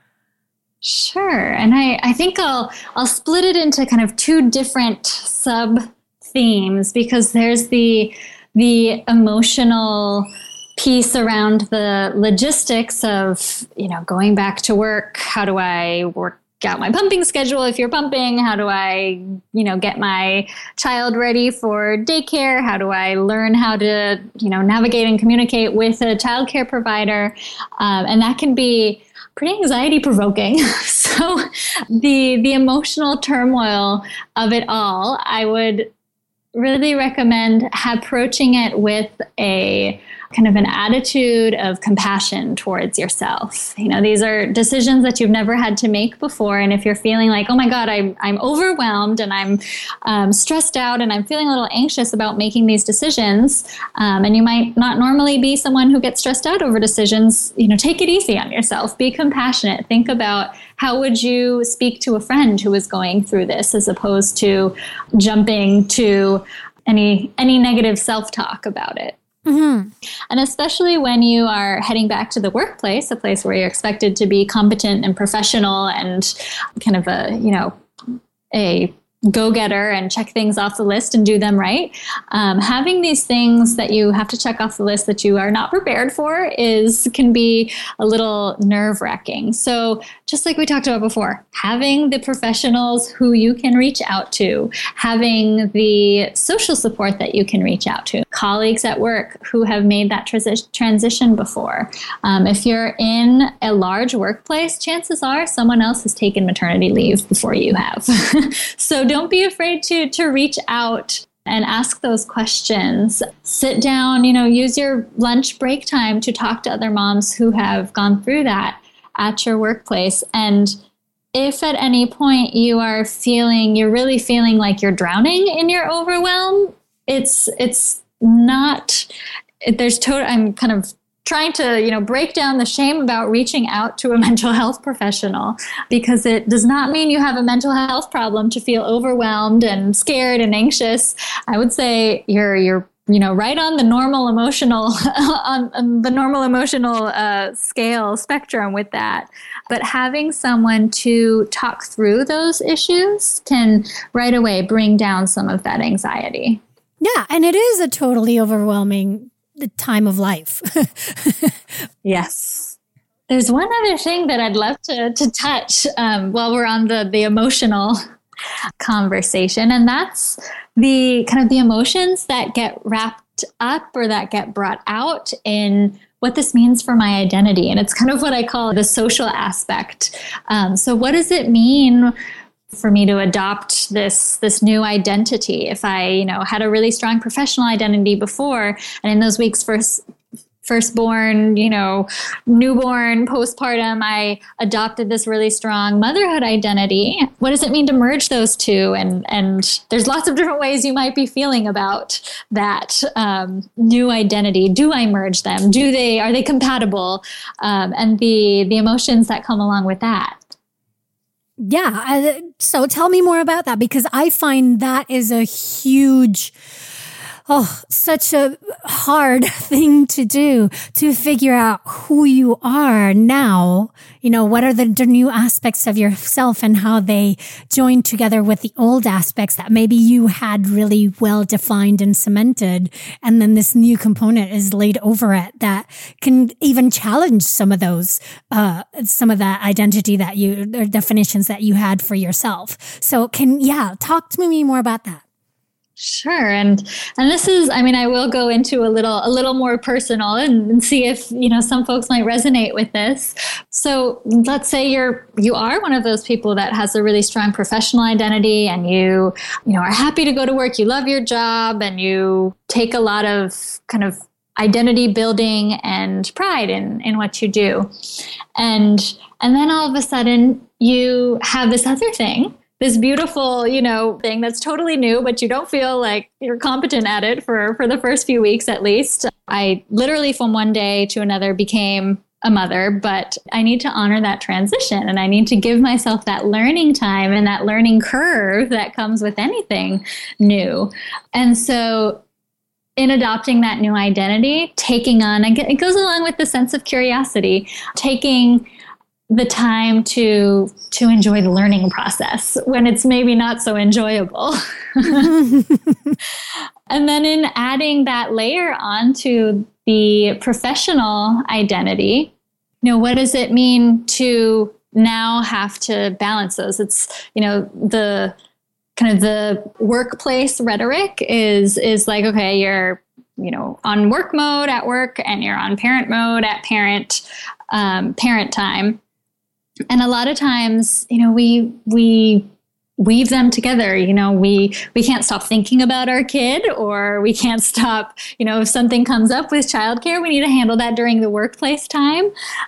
Speaker 3: Sure. And I, I think I'll I'll split it into kind of two different sub themes, because there's the the emotional piece around the logistics of, you know, going back to work. How do I work out my pumping schedule if you're pumping? How do I, you know, get my child ready for daycare? How do I learn how to, you know, navigate and communicate with a childcare provider? Um, and that can be pretty anxiety provoking. So the the emotional turmoil of it all, I would really recommend approaching it with a kind of an attitude of compassion towards yourself. You know, these are decisions that you've never had to make before. And if you're feeling like, oh my God, I'm, I'm overwhelmed and I'm um, stressed out and I'm feeling a little anxious about making these decisions, um, and you might not normally be someone who gets stressed out over decisions, you know, take it easy on yourself. Be compassionate. Think about how would you speak to a friend who is going through this, as opposed to jumping to any any negative self-talk about it. Mm-hmm. And especially when you are heading back to the workplace, a place where you're expected to be competent and professional and kind of a, you know, a go-getter and check things off the list and do them right. Um, having these things that you have to check off the list that you are not prepared for is can be a little nerve-wracking. So just like we talked about before, having the professionals who you can reach out to, having the social support that you can reach out to, colleagues at work who have made that transi- transition before. Um, if you're in a large workplace, chances are someone else has taken maternity leave before you have. So don't be afraid to to reach out and ask those questions. Sit down, you know, use your lunch break time to talk to other moms who have gone through that at your workplace. And if at any point you are feeling, you're really feeling like you're drowning in your overwhelm, it's it's not, there's total, I'm kind of trying to, you know, break down the shame about reaching out to a mental health professional, because it does not mean you have a mental health problem to feel overwhelmed and scared and anxious. I would say you're you're you know, right on the normal emotional, on, on the normal emotional uh, scale spectrum with that. But having someone to talk through those issues can right away bring down some of that anxiety.
Speaker 1: Yeah, and it is a totally overwhelming time of life.
Speaker 3: Yes. There's one other thing that I'd love to, to touch um, while we're on the, the emotional conversation, and that's the kind of the emotions that get wrapped up or that get brought out in what this means for my identity. And it's kind of what I call the social aspect. Um, so what does it mean for me to adopt this this new identity? If I, you know, had a really strong professional identity before, and in those weeks first firstborn, you know, newborn, postpartum, I adopted this really strong motherhood identity. What does it mean to merge those two? And and there's lots of different ways you might be feeling about that um, new identity. Do I merge them? Do they, are they compatible? Um, and the the emotions that come along with that.
Speaker 1: Yeah. Uh, so tell me more about that, because I find that is a huge, oh, such a hard thing to do, to figure out who you are now. You know, what are the, the new aspects of yourself and how they join together with the old aspects that maybe you had really well defined and cemented. And then this new component is laid over it that can even challenge some of those, uh, some of that identity that you, or definitions that you had for yourself. So can, yeah, talk to me more about that.
Speaker 3: Sure. And and this is, I mean, I will go into a little a little more personal and, and see if, you know, some folks might resonate with this. So let's say you're you are one of those people that has a really strong professional identity, and you, you know, are happy to go to work, you love your job, and you take a lot of kind of identity building and pride in, in what you do. And and then all of a sudden you have this other thing, this beautiful, you know, thing that's totally new, but you don't feel like you're competent at it for, for the first few weeks, at least. I literally from one day to another became a mother, but I need to honor that transition, and I need to give myself that learning time and that learning curve that comes with anything new. And so in adopting that new identity, taking on, it goes along with the sense of curiosity, taking the time to to enjoy the learning process when it's maybe not so enjoyable. And then in adding that layer onto the professional identity, you know, what does it mean to now have to balance those? It's, you know, the kind of the workplace rhetoric is is like, okay, you're, you know, on work mode at work, and you're on parent mode at parent um, parent time. And a lot of times, you know, we we weave them together. You know, we we can't stop thinking about our kid, or we can't stop, you know, if something comes up with childcare, we need to handle that during the workplace time.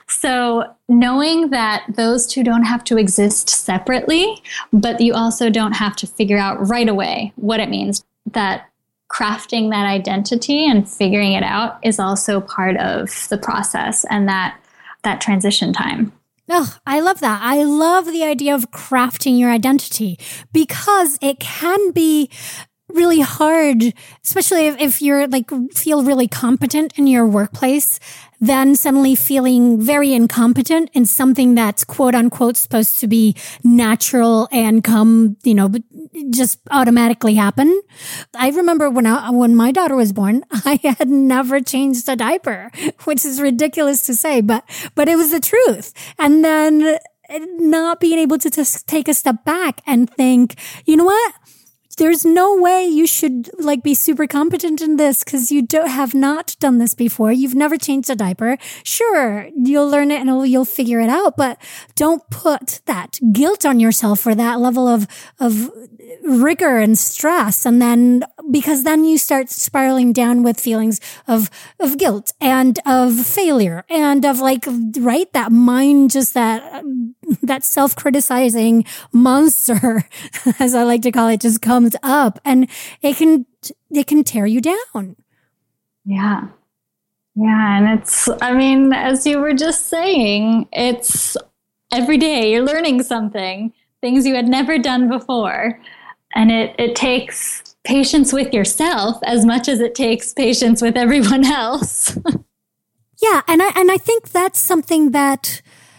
Speaker 3: So knowing that those two don't have to exist separately, but you also don't have to figure out right away what it means, that crafting that identity and figuring it out is also part of the process and that that transition time.
Speaker 1: Oh, I love that. I love the idea of crafting your identity, because it can be really hard, especially if, if you're like feel really competent in your workplace, then suddenly feeling very incompetent in something that's quote unquote supposed to be natural and come, you know, just automatically happen. I remember when I, when my daughter was born, I had never changed a diaper, which is ridiculous to say, but, but it was the truth. And then not being able to just take a step back and think, you know what? There's no way you should like be super competent in this, because you don't have not done this before. You've never changed a diaper. Sure, you'll learn it and you'll figure it out, but don't put that guilt on yourself or that level of of rigor and stress. And then, because then you start spiraling down with feelings of of guilt and of failure and of like, right, that mind, just that that self-criticizing monster, as I like to call it, just comes up, and it can it can tear you down.
Speaker 3: Yeah. Yeah. And it's, I mean, as you were just saying, it's every day you're learning something, things you had never done before. And it, it takes patience with yourself as much as it takes patience with everyone else.
Speaker 1: Yeah, and I and I think that's something that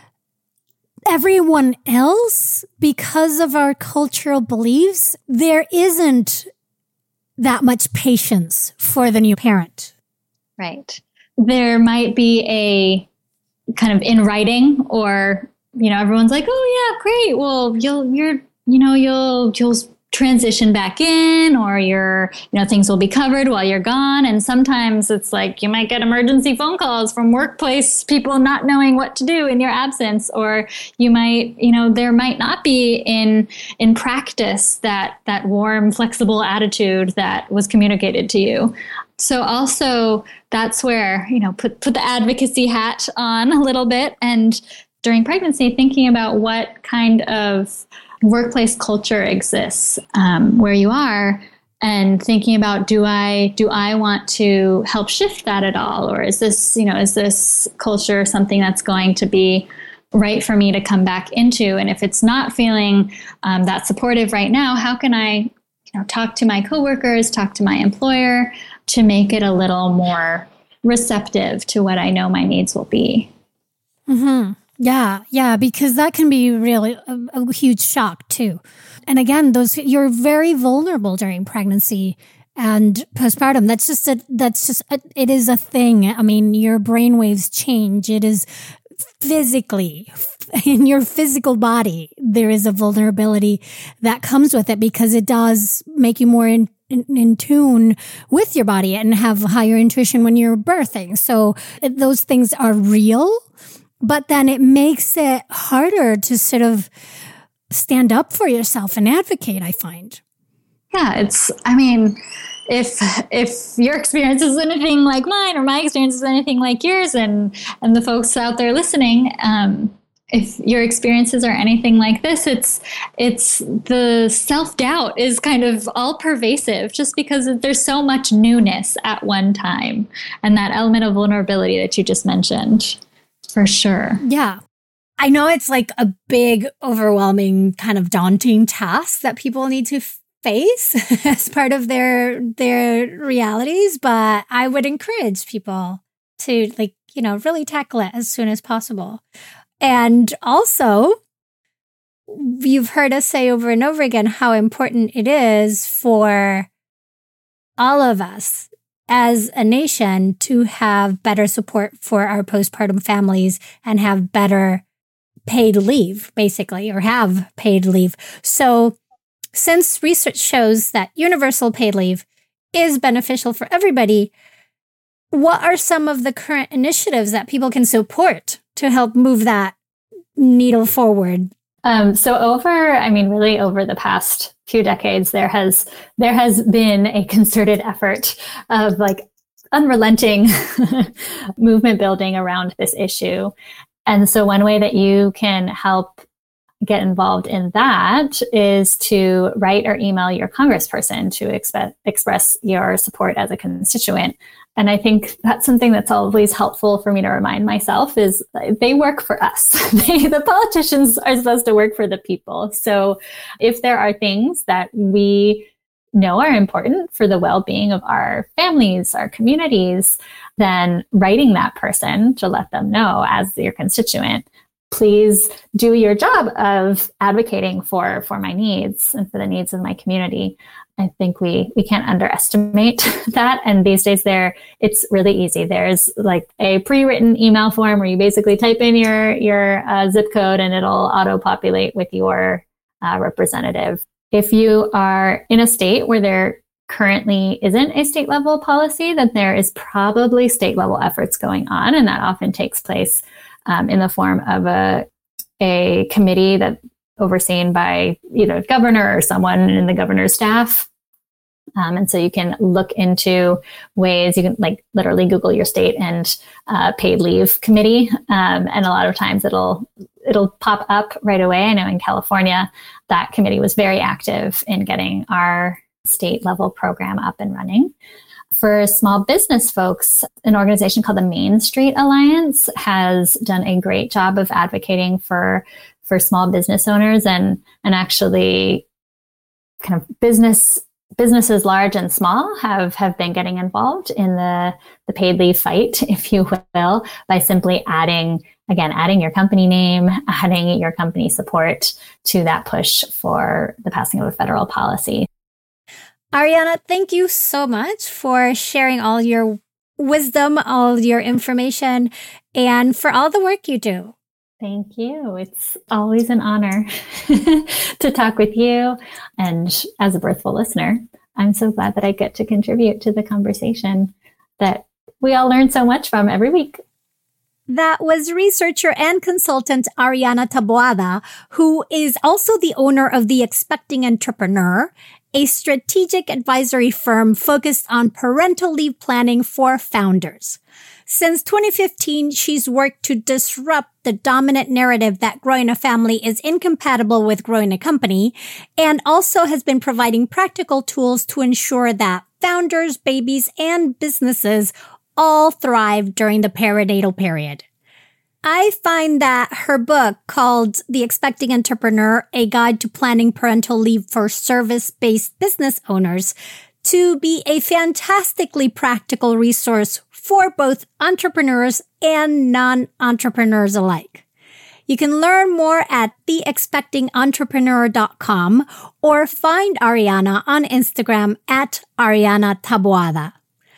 Speaker 1: everyone else, because of our cultural beliefs, there isn't that much patience for the new parent.
Speaker 3: Right. There might be a kind of in writing, or, you know, everyone's like, oh yeah, great. Well, you'll, you're, you know, you'll, you'll transition back in, or your, you know, things will be covered while you're gone. And sometimes it's like you might get emergency phone calls from workplace people not knowing what to do in your absence, or you might, you know, there might not be in in practice that that warm, flexible attitude that was communicated to you. So also that's where, you know, put put the advocacy hat on a little bit, and during pregnancy, thinking about what kind of workplace culture exists um, where you are, and thinking about, do I do I want to help shift that at all, or is this, you know, is this culture something that's going to be right for me to come back into? And if it's not feeling um, that supportive right now, how can I, you know, talk to my coworkers, talk to my employer to make it a little more receptive to what I know my needs will be?
Speaker 1: Mm-hmm. Yeah, yeah, because that can be really a, a huge shock too. And again, those you're very vulnerable during pregnancy and postpartum. That's just a, that's just a, it is a thing. I mean, your brainwaves change. It is physically in your physical body. There is a vulnerability that comes with it because it does make you more in, in, in tune with your body and have higher intuition when you're birthing. So those things are real. But then it makes it harder to sort of stand up for yourself and advocate, I find.
Speaker 3: Yeah, it's, I mean, if if your experience is anything like mine, or my experience is anything like yours, and, and the folks out there listening, um, if your experiences are anything like this, it's it's the self-doubt is kind of all pervasive, just because there's so much newness at one time, and that element of vulnerability that you just mentioned. For sure.
Speaker 1: Yeah. I know it's like a big, overwhelming, kind of daunting task that people need to face as part of their their realities, but I would encourage people to, like, you know, really tackle it as soon as possible. And also, you've heard us say over and over again how important it is for all of us as a nation to have better support for our postpartum families and have better paid leave, basically, or have paid leave. So since research shows that universal paid leave is beneficial for everybody, what are some of the current initiatives that people can support to help move that needle forward?
Speaker 2: Um, so over, I mean, really over the past few decades, there has there has been a concerted effort of like unrelenting movement building around this issue. And so one way that you can help get involved in that is to write or email your congressperson to expe- express your support as a constituent. And I think that's something that's always helpful for me to remind myself is they work for us. they, the politicians are supposed to work for the people. So if there are things that we know are important for the well-being of our families, our communities, then writing that person to let them know as your constituent, please do your job of advocating for, for my needs and for the needs of my community. I think we, we can't underestimate that. And these days there, it's really easy. There's like a pre-written email form where you basically type in your, your uh, zip code and it'll auto-populate with your uh, representative. If you are in a state where there currently isn't a state level policy, then there is probably state level efforts going on. And that often takes place um, in the form of a, a committee that overseen by either governor or someone in the governor's staff. Um, and so you can look into ways, you can like literally Google your state and uh, paid leave committee. Um, and a lot of times it'll, it'll pop up right away. I know in California, that committee was very active in getting our state level program up and running. For small business folks, an organization called the Main Street Alliance has done a great job of advocating for for small business owners and and actually kind of business businesses large and small have, have been getting involved in the, the paid leave fight, if you will, by simply adding, again, adding your company name, adding your company support to that push for the passing of a federal policy.
Speaker 1: Ariana, thank you so much for sharing all your wisdom, all your information, and for all the work you do.
Speaker 2: Thank you. It's always an honor to talk with you. And as a Birthful listener, I'm so glad that I get to contribute to the conversation that we all learn so much from every week.
Speaker 1: That was researcher and consultant Ariana Taboada, who is also the owner of The Expecting Entrepreneur, a strategic advisory firm focused on parental leave planning for founders. Since twenty fifteen, she's worked to disrupt the dominant narrative that growing a family is incompatible with growing a company, and also has been providing practical tools to ensure that founders, babies, and businesses all thrive during the perinatal period. I find that her book, called The Expecting Entrepreneur, A Guide to Planning Parental Leave for Service-Based Business Owners, to be a fantastically practical resource for both entrepreneurs and non-entrepreneurs alike. You can learn more at the expecting entrepreneur dot com or find Ariana on Instagram at Ariana Taboada.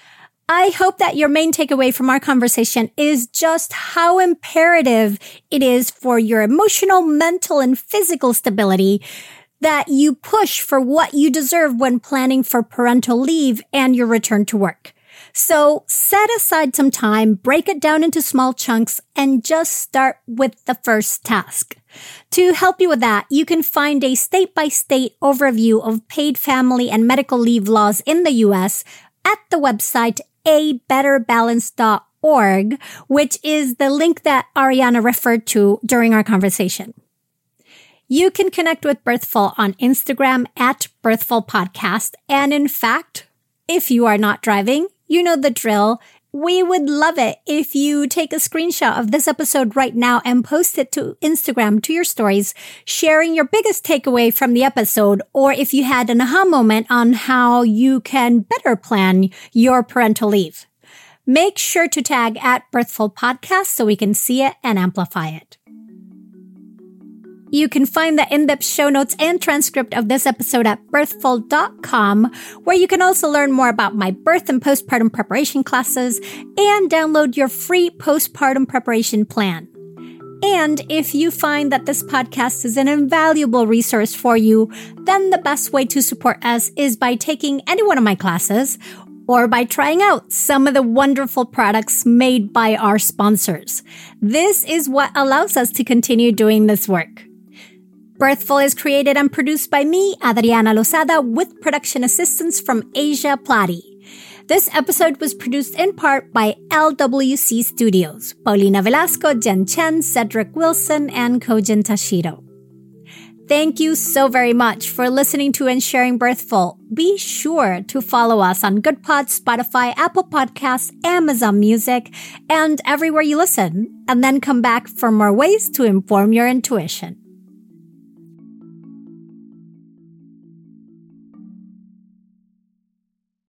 Speaker 1: I hope that your main takeaway from our conversation is just how imperative it is for your emotional, mental, and physical stability that you push for what you deserve when planning for parental leave and your return to work. So set aside some time, break it down into small chunks, and just start with the first task. To help you with that, you can find a state-by-state overview of paid family and medical leave laws in the U S at the website a better balance dot org, which is the link that Ariana referred to during our conversation. You can connect with Birthful on Instagram at Birthful Podcast. And in fact, if you are not driving, you know the drill. We would love it if you take a screenshot of this episode right now and post it to Instagram, to your stories, sharing your biggest takeaway from the episode, or if you had an aha moment on how you can better plan your parental leave. Make sure to tag at Birthful Podcast so we can see it and amplify it. You can find the in-depth show notes and transcript of this episode at birthful dot com, where you can also learn more about my birth and postpartum preparation classes and download your free postpartum preparation plan. And if you find that this podcast is an invaluable resource for you, then the best way to support us is by taking any one of my classes or by trying out some of the wonderful products made by our sponsors. This is what allows us to continue doing this work. Birthful is created and produced by me, Adriana Lozada, with production assistance from Asia Plati. This episode was produced in part by L W C Studios, Paulina Velasco, Jen Chen, Cedric Wilson, and Kojin Tashiro. Thank you so very much for listening to and sharing Birthful. Be sure to follow us on GoodPod, Spotify, Apple Podcasts, Amazon Music, and everywhere you listen, and then come back for more ways to inform your intuition.